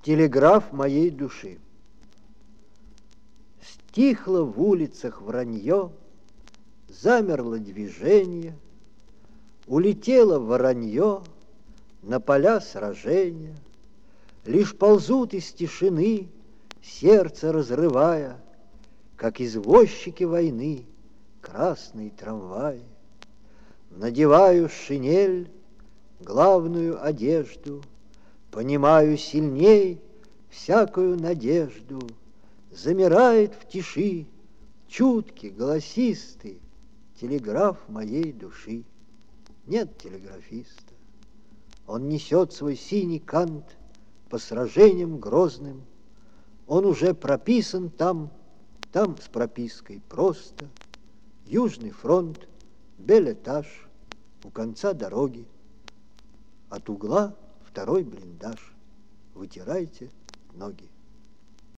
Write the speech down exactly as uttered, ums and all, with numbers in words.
Телеграф моей души. Стихло в улицах вранье, замерло движение, улетело воронье на поля сражения. Лишь ползут из тишины, сердце разрывая, как извозчики войны, красные трамваи. Надеваю шинель, главную одежду, понимаю сильней всякую надежду. Замирает в тиши чуткий, голосистый телеграф моей души. Нет телеграфиста. Он несет свой синий кант по сражениям грозным. Он уже прописан там, там с пропиской просто. Южный фронт, белетаж, у конца дороги. От угла второй блиндаж. Вытирайте ноги.